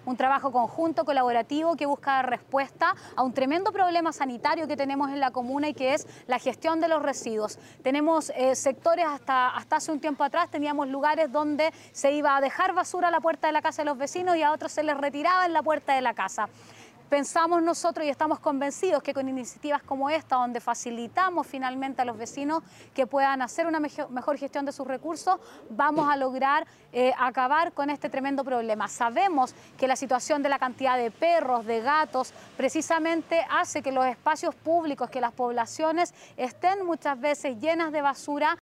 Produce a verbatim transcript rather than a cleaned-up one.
un trabajo conjunto, colaborativo, que busca dar respuesta a un tremendo problema sanitario que tenemos en la comuna y que es la gestión de los residuos. Tenemos eh, sectores, hasta, hasta hace un tiempo atrás, teníamos lugares donde se iba a dejar basura a la puerta de la casa de los vecinos y a otros se les retiraba en la puerta de la casa. Pensamos nosotros y estamos convencidos que con iniciativas como esta, donde facilitamos finalmente a los vecinos que puedan hacer una mejor gestión de sus recursos, vamos a lograr eh, acabar con este tremendo problema. Sabemos que la situación de la cantidad de perros, de gatos, precisamente hace que los espacios públicos, que las poblaciones estén muchas veces llenas de basura